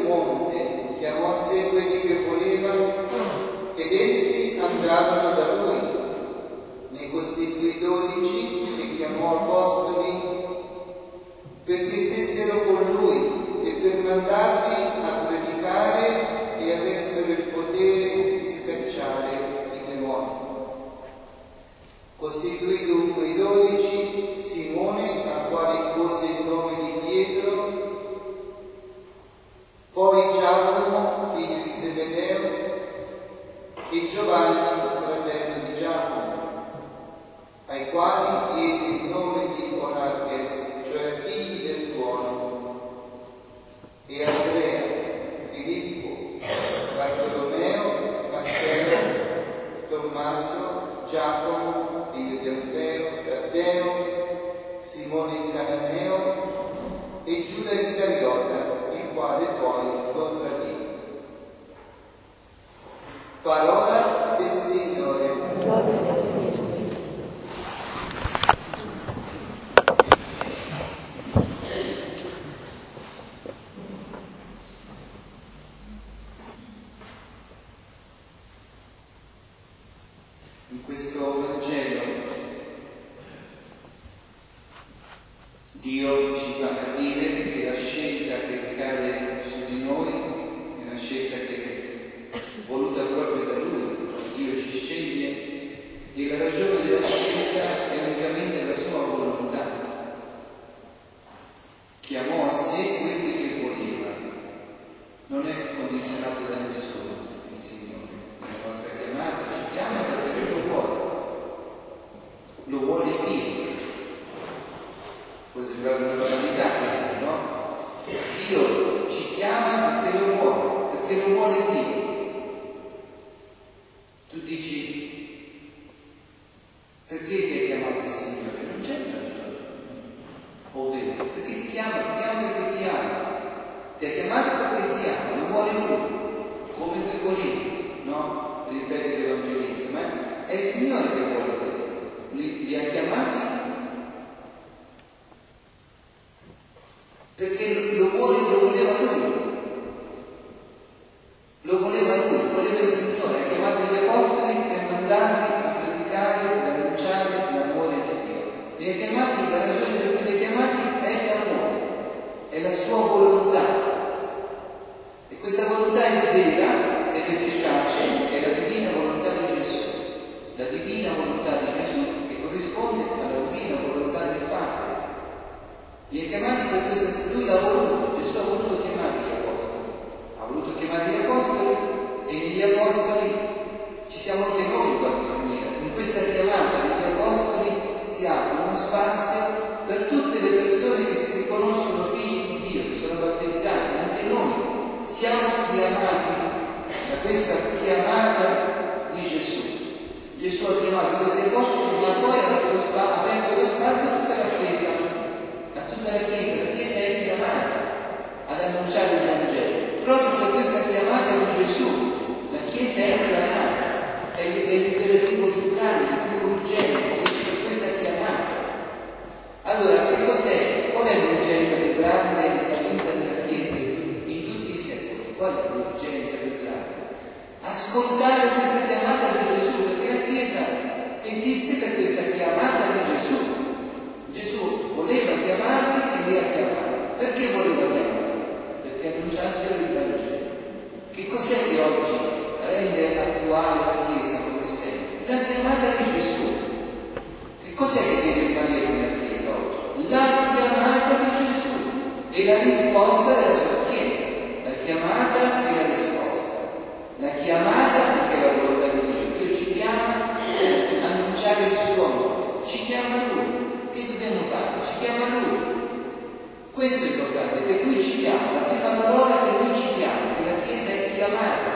monte, chiamò a sé quelli che voleva ed essi andarono da lui. Ne costituì 12 e chiamò apostoli perché stessero con lui e per mandarli a predicare e avessero il potere di scacciare i demoni. Costituì dunque i 12, Simone, al quale impose il nome di Pietro, poi Giacomo, figlio di Zebedeo, e Giovanni, fratello di Giacomo, ai quali diede il nome di Boanerges, cioè figli del tuono, e Andrea, Filippo, Bartolomeo, Matteo, Tommaso, Giacomo, figlio di Alfeo, Taddeo, Simone il Cananeo e Giuda Iscariota, il quale poi lo tradì. Parola del Signore. In questo Vangelo Dio ci fa capire che la scelta che ricade su di noi è una scelta che è voluta proprio da Lui. Dio ci sceglie e la ragione della scelta è unicamente la sua volontà. Chiamò a sé quelli che voleva, non è condizionato da nessuno. Il Signore nella nostra chiamata ci chiama perché lo vuole Dio. Può sembrare una banalità questa, no? Dio ci chiama perché lo vuole Dio. Tu dici, perché ti ha chiamato il Signore? Non c'è una ragione. Ovvero, perché ti chiama perché ti ama. Ti ha chiamato perché ti ama, lo vuole Lui, come lui volevi, no? Ripete l'Evangelista, ma è il Signore che vuole questo. Lui li ha chiamati perché lo voleva Lui. Lo voleva il Signore. Ha chiamato gli apostoli per mandarli a predicare, per annunciare l'amore di Dio. Li ha chiamati, la ragione per cui li ha chiamati è l'amore, è la sua volontà. E questa volontà è vera ed efficace, è la divina volontà di Gesù. La divina volontà di Gesù che corrisponde alla divina volontà del Padre. Li ha chiamati per questo, Lui l'ha voluto, Gesù ha voluto chiamare gli apostoli. Ha voluto chiamare gli apostoli e negli apostoli ci siamo anche noi in qualche maniera. In questa chiamata degli apostoli si apre uno spazio per tutte le persone che si riconoscono figli di Dio, che sono battezzati. Anche noi siamo chiamati da questa chiamata di Gesù. Gesù ha chiamato questi apostoli, ma poi ha aperto lo spazio a tutta la Chiesa. A tutta la Chiesa è chiamata ad annunciare il Vangelo. Proprio per questa chiamata di Gesù, la Chiesa è chiamata, è l'imperativo più grande, più urgente, per questa chiamata. Allora, che cos'è? Qual è l'urgenza più grande nella vita della Chiesa in tutti i secoli? Qual è l'urgenza più grande? Ascoltare questa chiamata di Gesù, perché la Chiesa esiste per questa chiamata di Gesù. Gesù voleva chiamarli e li ha chiamati. Perché voleva chiamarli? Perché annunciassero il Vangelo. Che cos'è che oggi rende attuale la Chiesa come sempre? La chiamata di Gesù. Che cos'è che deve valere nella Chiesa oggi? La chiamata di Gesù e la risposta della sua Chiesa. La chiamata e la risposta. La chiamata perché è la volontà di Dio. Dio ci chiama per annunciare il suo amore. Ci chiama Lui. Che dobbiamo fare? Ci chiama Lui. Questo è importante, che Lui ci chiama. La prima parola è che Lui ci chiama, che la Chiesa è chiamata,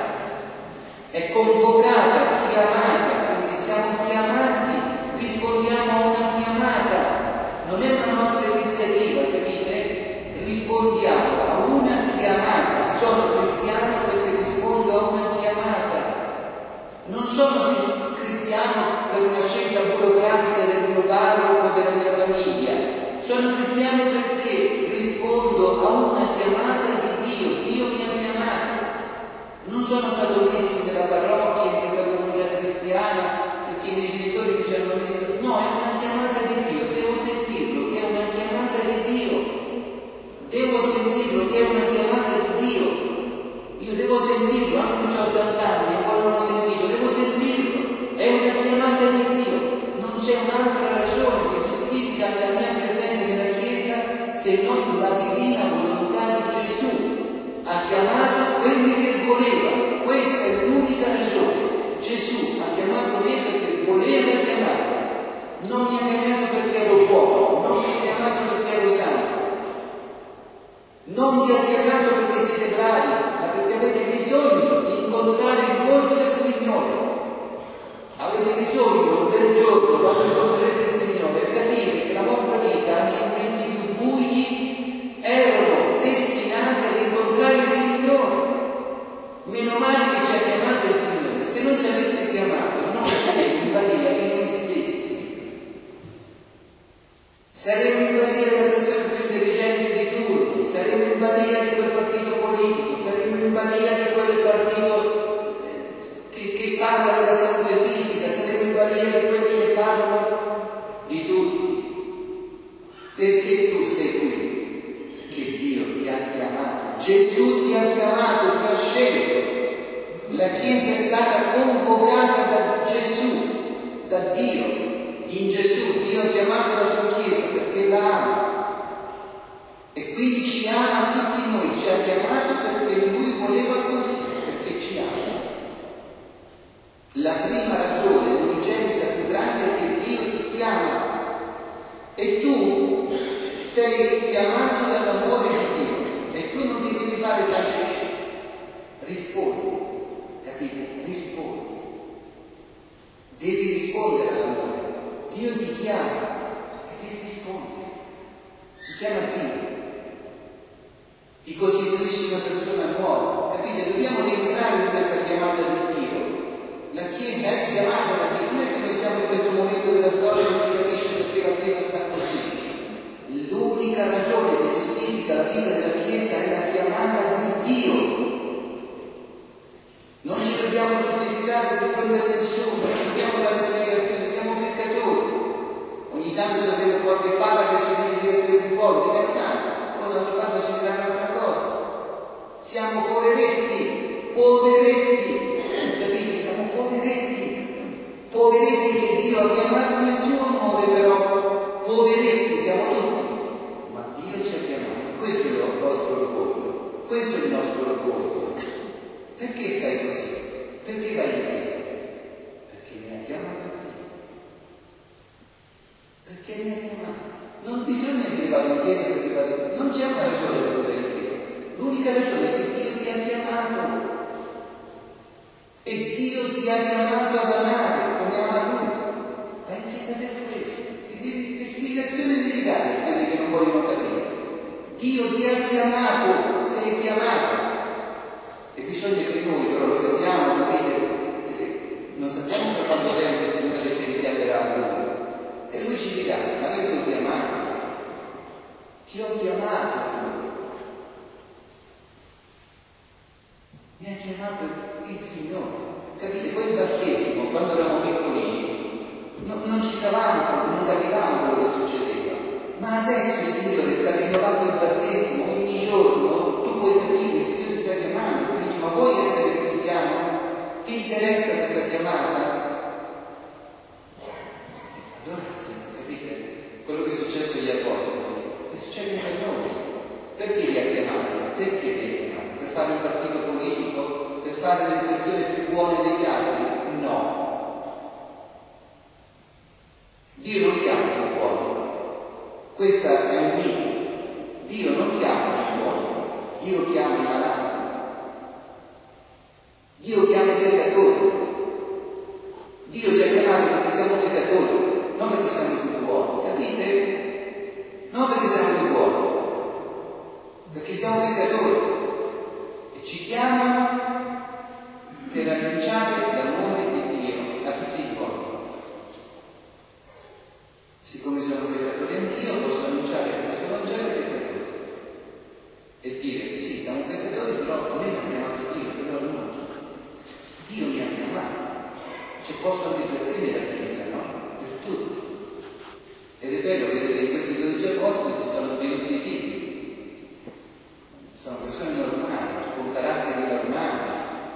è convocata, chiamata, quindi siamo chiamati, rispondiamo a una chiamata. Non è una nostra iniziativa, capite? Rispondiamo a una chiamata. Sono cristiano perché rispondo a una chiamata. Non sono cristiano per una scelta burocratica del mio parroco o della mia famiglia. Sono cristiano perché rispondo a una chiamata di Dio. Dio mi ha chiamato. sono stato messo nella parrocchia, in questa comunità cristiana, perché i miei genitori mi ci hanno messo. No, è una chiamata di Dio, devo sentirlo che è una chiamata di Dio. Devo sentirlo che è una chiamata di Dio. Io devo sentirlo, anche se ho 80 anni e poi non l'ho sentito, devo sentirlo. È una chiamata di Dio. Non c'è un'altra ragione che giustifica la mia presenza nella Chiesa se non la divina volontà di Gesù. Ha chiamato quelli che voleva. Questa è l'unica ragione. Gesù ha chiamato me perché voleva chiamarmi. Non mi ha chiamato perché ero buono, non mi ha chiamato perché ero santo. Non vi ha chiamato perché siete bravi, ma perché avete bisogno di incontrare il volto del Signore. Avete bisogno per giorno, quando incontrerete il Signore, capire che la vostra vita, anche in momenti più bui, erano destinati ad incontrare il Signore. Meno male che ci ha chiamato il Signore. Se non ci avesse chiamato, noi saremmo in balia di noi stessi. Saremmo in balia della persona più intelligente di turno, saremmo in balia di quel partito politico, saremmo in balia di quel partito che parla della salute fisica, saremmo in balia di quelli che parlano di tutti. Perché tu sei qui? Perché Dio ti ha chiamato, Gesù ti ha chiamato, ti ha scelto. La Chiesa è stata convocata da Gesù, da Dio. In Gesù Dio ha chiamato la sua Chiesa perché la ama e quindi ci ama tutti noi, ci ha chiamato perché Lui voleva così, perché ci ama. La prima ragione, l'urgenza più grande è che Dio ti chiama e tu sei chiamato dall'amore di Dio e tu non ti devi fare tante rispondi, capite? Rispondi. Devi rispondere all'amore. Dio ti chiama e devi rispondere. Ti chiama Dio. Ti costituisci una persona nuova. Capite? Dobbiamo rientrare in questa chiamata di Dio. La Chiesa è chiamata da Dio. Non è che noi siamo in questo momento della storia e non si capisce perché la Chiesa sta così. L'unica ragione che giustifica la vita della Chiesa è la chiamata di Dio. Non ci dobbiamo giustificare di fronte a nessuno, non dobbiamo dare spiegazioni, siamo peccatori. Ogni tanto ci avremo qualche papa che ci dice di essere più forti, meno male, poi l'altro papa ci dirà un'altra cosa. Siamo poveretti, capite? Siamo poveretti che Dio ha chiamato nel suo amore, però poveretti siamo tutti, ma Dio ci ha chiamato. Questo è il nostro orgoglio, questo è il nostro orgoglio. Perché stai così? Perché vai in chiesa? Perché mi ha chiamato Dio. Perché mi ha chiamato. Non bisogna che vada in chiesa perché vada in chiesa. Non c'è una ragione per andare in chiesa. L'unica ragione è che Dio ti ha chiamato. E Dio ti ha chiamato ad amare come ama Lui. Vai in chiesa per questo. Che spiegazione devi dare a quelli che non vogliono capire? Dio ti ha chiamato, sei chiamato. E bisogna che noi però lo capiamo, capite? Perché non sappiamo per quanto tempo il Signore ci richiamerà a Lui. E Lui ci dirà, ma io ti ho chiamato. Ti ho chiamato a Lui. Mi ha chiamato il Signore. Capite? Poi il battesimo, quando eravamo piccolini, non ci stavamo, non capivamo quello che succedeva. Ma adesso il Signore sta rinnovando il battesimo ogni giorno. Tu puoi capire, il Signore ti sta chiamando. Ma vuoi essere cristiano? Ti interessa questa chiamata? Allora, capite? Quello che è successo agli apostoli, che succede anche a noi. Perché li ha chiamati? Perché li ha chiamati? Per fare un partito politico? Per fare delle persone più buone degli altri? No. Dio non chiama i buoni. Questa è un mito. Dio non chiama i buoni. Dio chiama i malati. Dio chiama i peccatori. Dio ci ha chiamati perché siamo peccatori, non perché siamo più buoni, capite? Non perché siamo più buoni, perché siamo peccatori. E ci chiama per annunciare l'amore di Dio a tutti i uomini. Siccome sono peccatori anch'io, posso annunciare questo Vangelo ai peccatori e dire che sì, siamo peccatori, però a me mi ha chiamato Dio, te lo annuncio. posto anche per te nella Chiesa, no? Per tutti. Ed è bello vedere in questi 12 apostoli ci sono di tutti i tipi. Sono persone normali, con caratteri normali,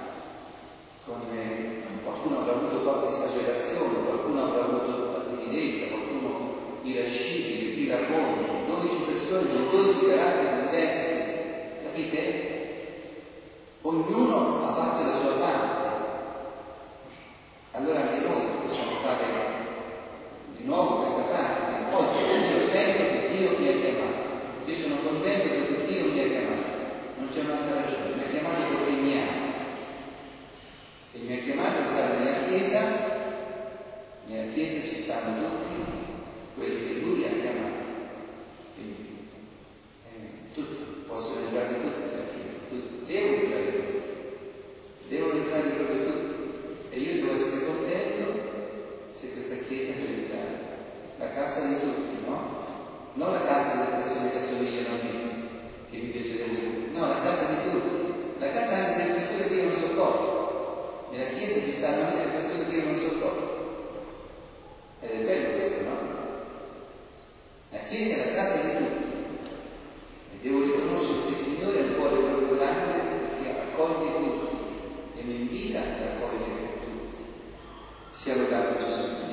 qualcuno avrà avuto qualche esagerazione, qualcuno avrà avuto timidezza, qualcuno irascibile, iracondo, 12 persone con 12 caratteri diversi, capite? Ognuno ha fatto la sua parte. Allora anche noi possiamo fare di nuovo questa parte. Oggi io sento che Dio mi ha chiamato. Io sono contento perché Dio mi ha chiamato. Non c'è un'altra ragione. Mi ha chiamato perché mi ama. E mi ha chiamato a stare nella Chiesa. Nella Chiesa ci stanno tutti quelli che Lui ha chiamato. Quindi tutti possono entrare tutti nella Chiesa. Tutti. Devono entrare tutti. Devono entrare proprio tutti. E io devo essere contento se questa Chiesa diventa la casa di tutti, no? Non la casa delle persone che assomigliano a me, che mi piacerebbe, no, la casa di tutti, la casa anche delle persone che io non sopporto. Nella Chiesa ci stanno anche le persone che io non sopporto. Ed è bello questo, no? La Chiesa è la casa di tutti. E devo riconoscere che il Signore ha un cuore proprio grande perché accoglie tutti e mi invita ad accogliere tutti. Sia lodato Gesù Cristo.